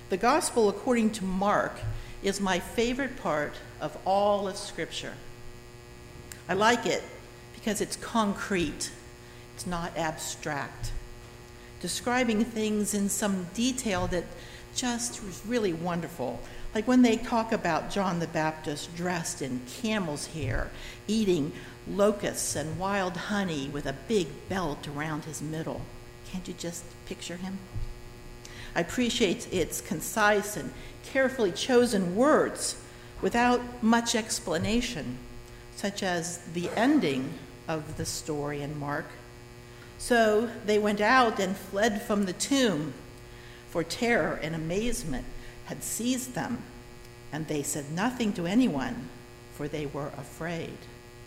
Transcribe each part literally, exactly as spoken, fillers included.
The Gospel according to Mark is my favorite part of all of Scripture. I like it because it's concrete. It's not abstract, describing things in some detail that just was really wonderful. Like when they talk about John the Baptist dressed in camel's hair, eating locusts and wild honey with a big belt around his middle. Can't you just picture him? I appreciate its concise and carefully chosen words without much explanation, such as the ending of the story in Mark. So they went out and fled from the tomb, for terror and amazement had seized them, and they said nothing to anyone, for they were afraid.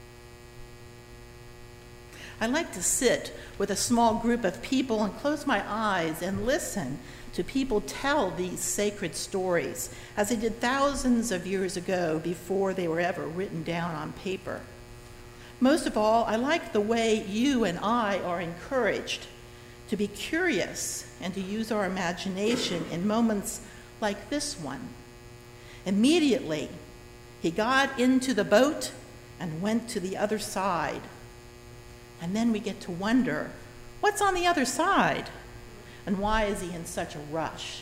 I like to sit with a small group of people and close my eyes and listen to people tell these sacred stories, as they did thousands of years ago before they were ever written down on paper. Most of all, I like the way you and I are encouraged to be curious and to use our imagination in moments like this one. Immediately, he got into the boat and went to the other side. And then we get to wonder, what's on the other side? And why is he in such a rush?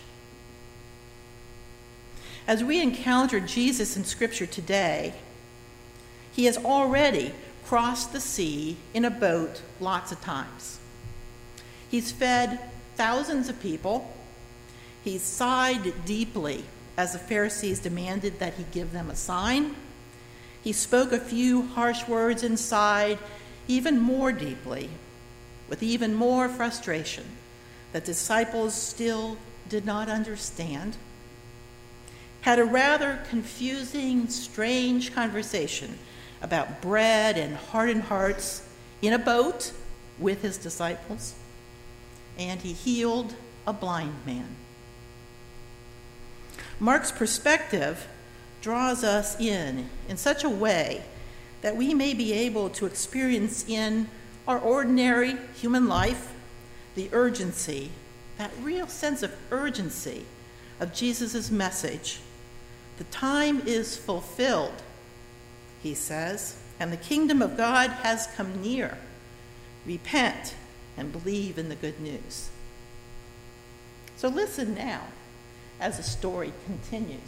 As we encounter Jesus in Scripture today, he has already crossed the sea in a boat lots of times. He's fed thousands of people. He's sighed deeply as the Pharisees demanded that he give them a sign. He spoke a few harsh words and sighed even more deeply, with even more frustration that disciples still did not understand. Had a rather confusing, strange conversation about bread and hardened hearts in a boat with his disciples, and he healed a blind man. Mark's perspective draws us in in such a way that we may be able to experience in our ordinary human life the urgency, that real sense of urgency of Jesus' message. The time is fulfilled, he says, and the kingdom of God has come near. Repent and believe in the good news. So listen now as the story continues.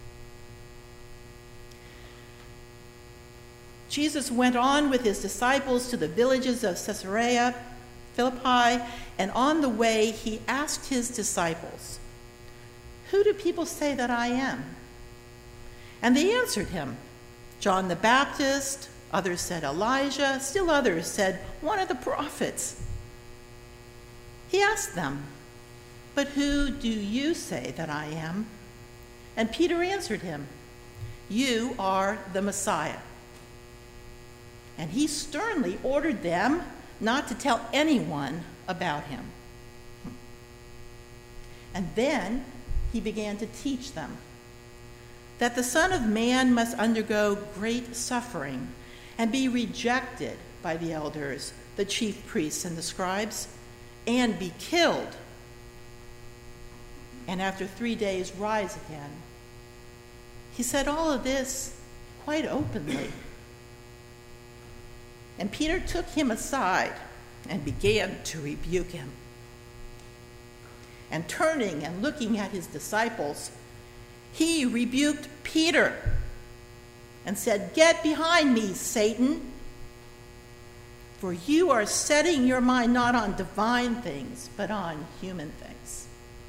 Jesus went on with his disciples to the villages of Caesarea Philippi, and on the way he asked his disciples, "Who do people say that I am?" And they answered him, "John the Baptist, others said Elijah, still others said one of the prophets." He asked them, "But who do you say that I am?" And Peter answered him, "You are the Messiah." And he sternly ordered them not to tell anyone about him. And then he began to teach them that the Son of Man must undergo great suffering and be rejected by the elders, the chief priests, and the scribes, and be killed, and after three days rise again. He said all of this quite openly. And Peter took him aside and began to rebuke him. And turning and looking at his disciples, he rebuked Peter and said, "Get behind me, Satan, for you are setting your mind not on divine things, but on human things."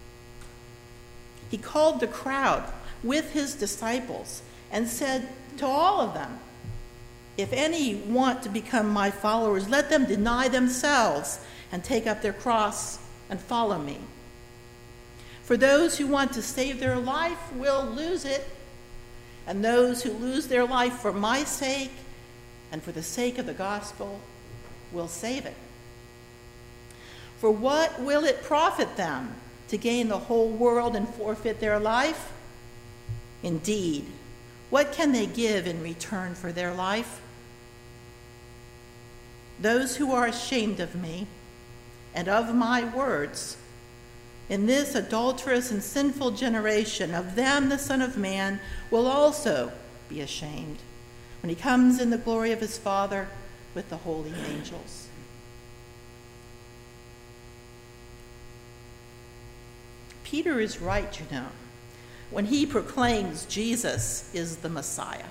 He called the crowd with his disciples and said to all of them, "If any want to become my followers, let them deny themselves and take up their cross and follow me. For those who want to save their life will lose it, and those who lose their life for my sake and for the sake of the gospel will save it. For what will it profit them to gain the whole world and forfeit their life? Indeed, what can they give in return for their life? Those who are ashamed of me and of my words In this adulterous and sinful generation, of them the Son of Man will also be ashamed, when he comes in the glory of his Father with the holy angels. Peter is right, you know, when he proclaims Jesus is the Messiah.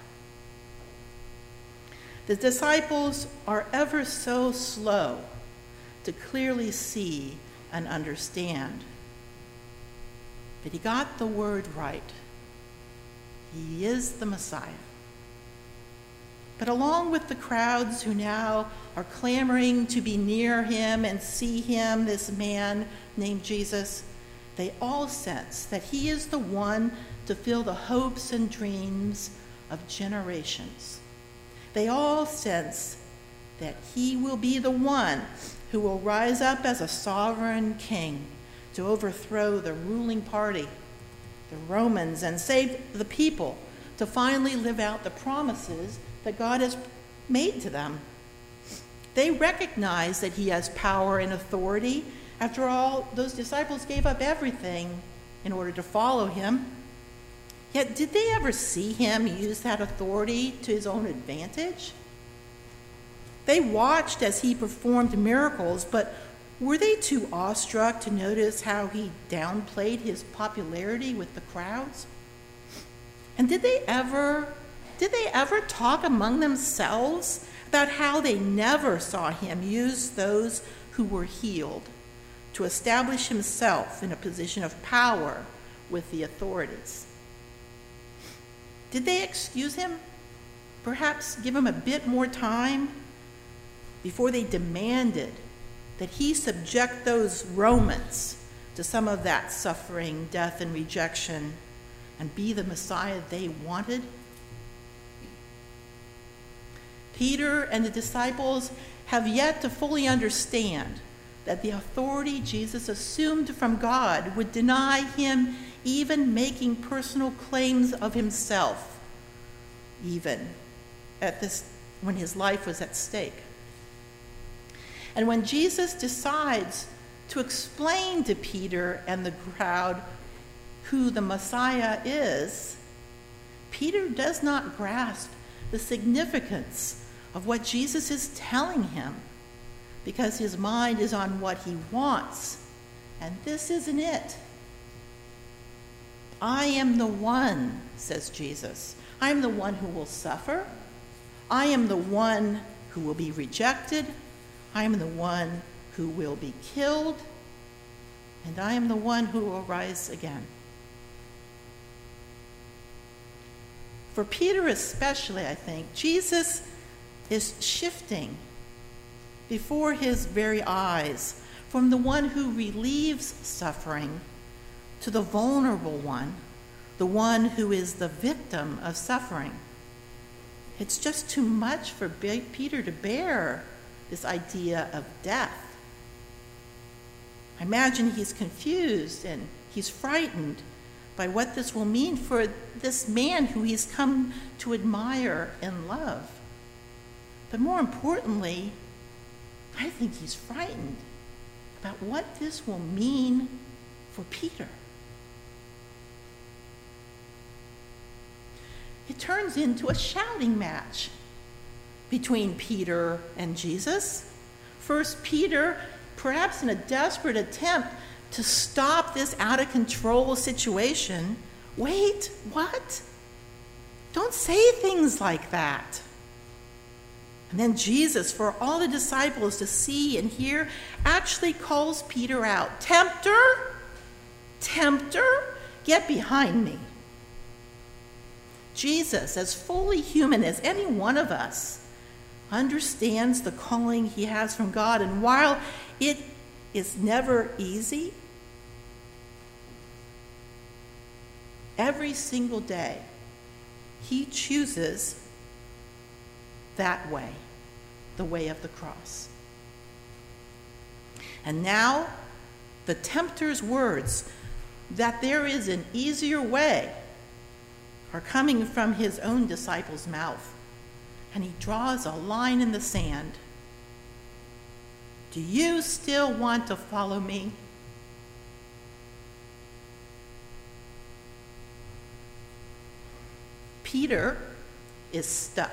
The disciples are ever so slow to clearly see and understand. But he got the word right. He is the Messiah. But along with the crowds who now are clamoring to be near him and see him, this man named Jesus, they all sense that he is the one to fill the hopes and dreams of generations. They all sense that he will be the one who will rise up as a sovereign king to overthrow the ruling party, the Romans, and save the people to finally live out the promises that God has made to them. They recognize that he has power and authority. After all, those disciples gave up everything in order to follow him. Yet, did they ever see him use that authority to his own advantage? They watched as he performed miracles, but were they too awestruck to notice how he downplayed his popularity with the crowds? And did they ever, did they ever talk among themselves about how they never saw him use those who were healed to establish himself in a position of power with the authorities? Did they excuse him? Perhaps give him a bit more time before they demanded that he subject those Romans to some of that suffering, death, and rejection and be the Messiah they wanted? Peter and the disciples have yet to fully understand that the authority Jesus assumed from God would deny him even making personal claims of himself, even at this when his life was at stake. And when Jesus decides to explain to Peter and the crowd who the Messiah is, Peter does not grasp the significance of what Jesus is telling him, because his mind is on what he wants, and this isn't it. I am the one, says Jesus. I am the one who will suffer. I am the one who will be rejected. I am the one who will be killed. And I am the one who will rise again. For Peter especially, I think, Jesus is shifting before his very eyes from the one who relieves suffering to the vulnerable one, the one who is the victim of suffering. It's just too much for Peter to bear, this idea of death. I imagine he's confused and he's frightened by what this will mean for this man who he's come to admire and love. But more importantly, I think he's frightened about what this will mean for Peter. It turns into a shouting match between Peter and Jesus. First, Peter, perhaps in a desperate attempt to stop this out-of-control situation, wait, what? Don't say things like that. And then Jesus, for all the disciples to see and hear, actually calls Peter out. Tempter, tempter, get behind me. Jesus, as fully human as any one of us, understands the calling he has from God. And while it is never easy, every single day, he chooses that way, the way of the cross. And now, the tempter's words that there is an easier way are coming from his own disciples' mouth. And he draws a line in the sand. Do you still want to follow me? Peter is stuck.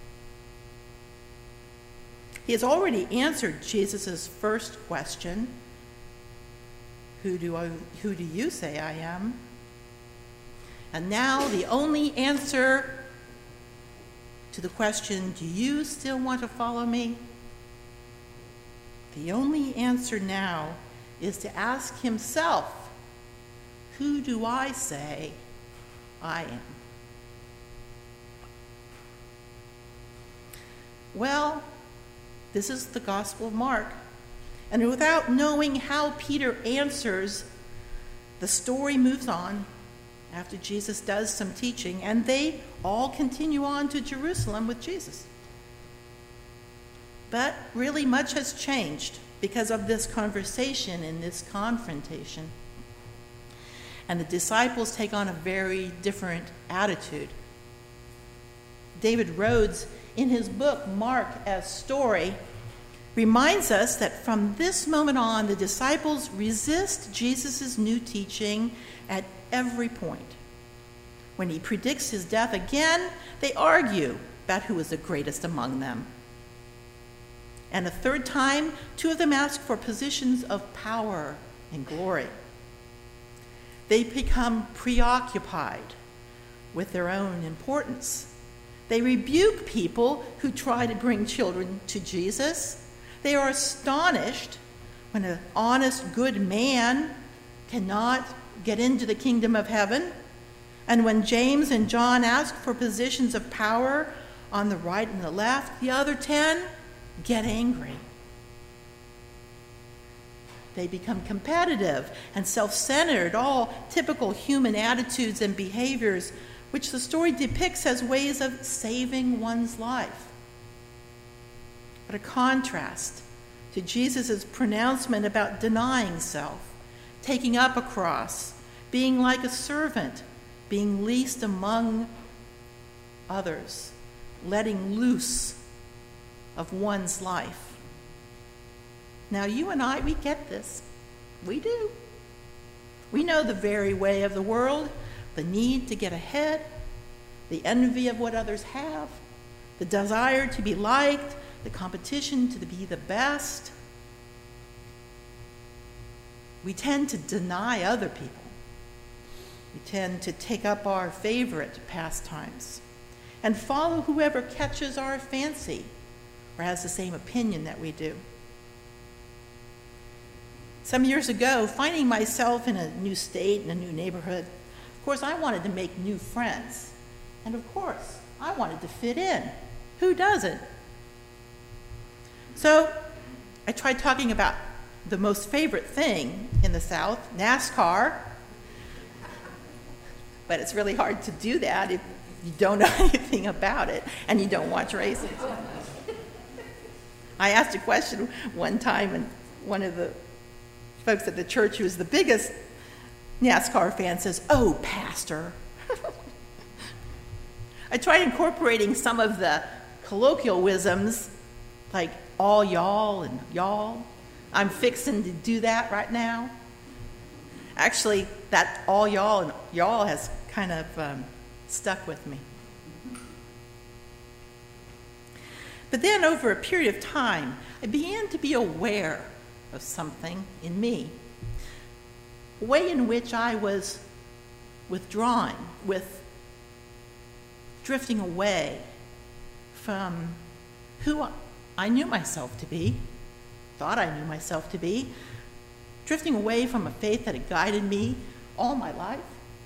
He has already answered Jesus' first question, who do I, who do you say I am? And now the only answer to the question, do you still want to follow me? The only answer now is to ask himself, who do I say I am? Well, this is the Gospel of Mark. And without knowing how Peter answers, the story moves on after Jesus does some teaching, and they all continue on to Jerusalem with Jesus. But really much has changed because of this conversation and this confrontation. And the disciples take on a very different attitude. David Rhodes, in his book, Mark as Story, reminds us that from this moment on, the disciples resist Jesus' new teaching at every point. When he predicts his death again, they argue about who is the greatest among them. And a third time, two of them ask for positions of power and glory. They become preoccupied with their own importance. They rebuke people who try to bring children to Jesus. They are astonished when an honest, good man cannot get into the kingdom of heaven. And when James and John ask for positions of power on the right and the left, the other ten get angry. They become competitive and self-centered, all typical human attitudes and behaviors which the story depicts as ways of saving one's life. What a contrast to Jesus' pronouncement about denying self, taking up a cross, being like a servant, being least among others, letting loose of one's life. Now, you and I, we get this. We do. We know the very way of the world, the need to get ahead, the envy of what others have, the desire to be liked, the competition to be the best. We tend to deny other people. We tend to take up our favorite pastimes and follow whoever catches our fancy or has the same opinion that we do. Some years ago, finding myself in a new state, in a new neighborhood, of course, I wanted to make new friends. And of course, I wanted to fit in. Who doesn't? So I tried talking about the most favorite thing in the South, NASCAR. But it's really hard to do that if you don't know anything about it and you don't watch races. I asked a question one time, and one of the folks at the church who was the biggest NASCAR fan says, "Oh, Pastor." I tried incorporating some of the colloquialisms, like all y'all and y'all. I'm fixing to do that right now. Actually, that all y'all and y'all has kind of um, stuck with me. But then over a period of time, I began to be aware of something in me, a way in which I was withdrawing, with drifting away from who I knew myself to be, thought I knew myself to be, drifting away from a faith that had guided me all my life.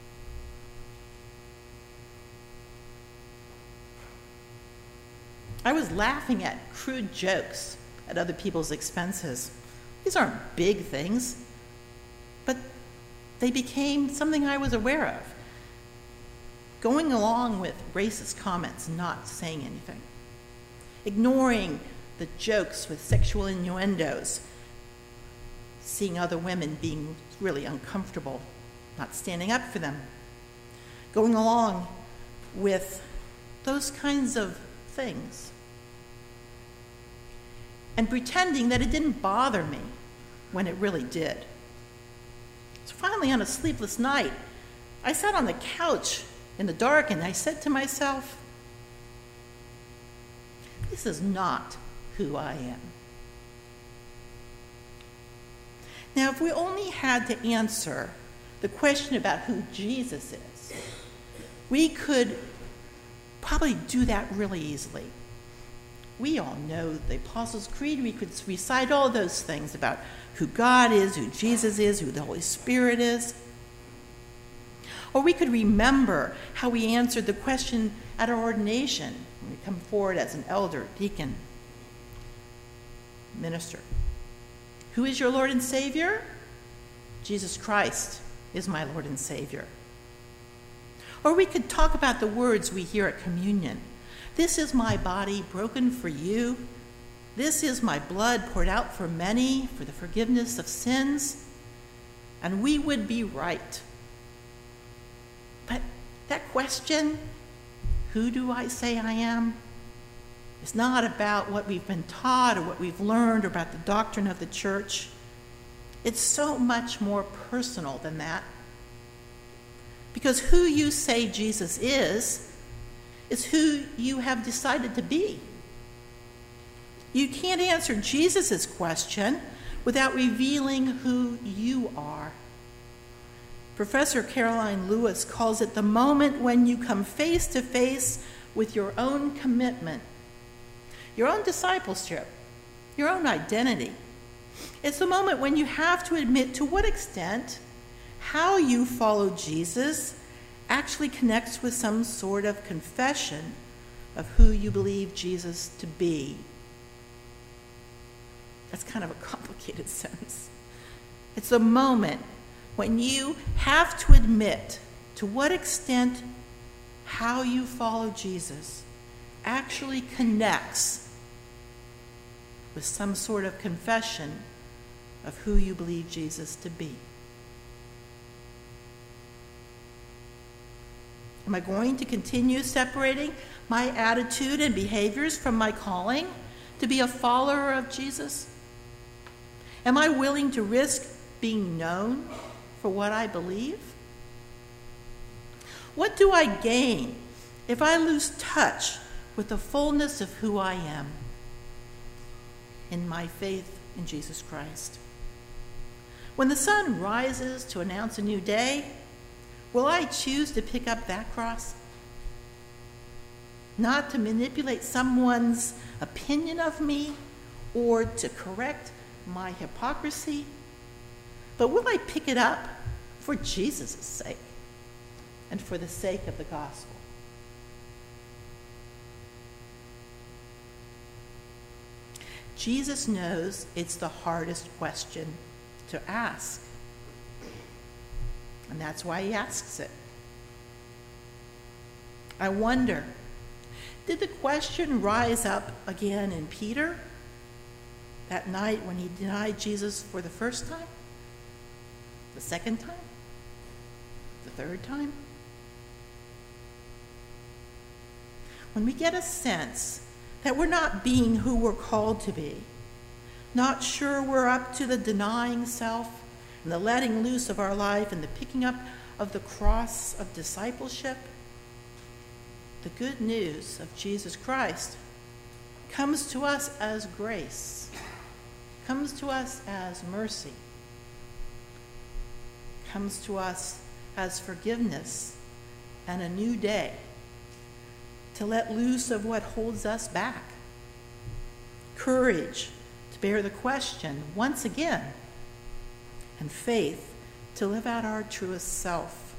I was laughing at crude jokes at other people's expenses. These aren't big things, but they became something I was aware of. Going along with racist comments, not saying anything. Ignoring the jokes with sexual innuendos. Seeing other women being really uncomfortable, not standing up for them. Going along with those kinds of things. And pretending that it didn't bother me when it really did. So finally, on a sleepless night, I sat on the couch in the dark, and I said to myself, this is not who I am. Now, if we only had to answer the question about who Jesus is, we could probably do that really easily. We all know the Apostles' Creed. We could recite all those things about who God is, who Jesus is, who the Holy Spirit is. Or we could remember how we answered the question at our ordination when we come forward as an elder, deacon, minister. Who is your Lord and Savior? Jesus Christ is my Lord and Savior. Or we could talk about the words we hear at communion. This is my body broken for you. This is my blood poured out for many for the forgiveness of sins. And we would be right. But that question, who do I say I am? It's not about what we've been taught or what we've learned or about the doctrine of the church. It's so much more personal than that. Because who you say Jesus is, is who you have decided to be. You can't answer Jesus' question without revealing who you are. Professor Caroline Lewis calls it the moment when you come face to face with your own commitment, your own discipleship, your own identity. It's the moment when you have to admit to what extent how you follow Jesus actually connects with some sort of confession of who you believe Jesus to be. That's kind of a complicated sentence. It's the moment when you have to admit to what extent how you follow Jesus actually connects with some sort of confession of who you believe Jesus to be. Am I going to continue separating my attitude and behaviors from my calling to be a follower of Jesus? Am I willing to risk being known for what I believe? What do I gain if I lose touch with the fullness of who I am in my faith in Jesus Christ? When the sun rises to announce a new day, will I choose to pick up that cross? Not to manipulate someone's opinion of me or to correct my hypocrisy, but will I pick it up for Jesus' sake and for the sake of the gospel? Jesus knows it's the hardest question to ask. And that's why he asks it. I wonder, did the question rise up again in Peter that night when he denied Jesus for the first time? The second time? The third time? When we get a sense that we're not being who we're called to be, not sure we're up to the denying self and the letting loose of our life and the picking up of the cross of discipleship, the good news of Jesus Christ comes to us as grace, comes to us as mercy, comes to us as forgiveness and a new day to let loose of what holds us back, courage to bear the question once again, and faith to live out our truest self.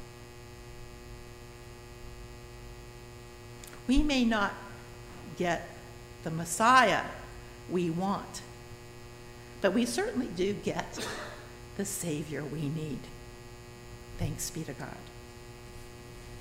We may not get the Messiah we want, but we certainly do get the Savior we need. Thanks be to God.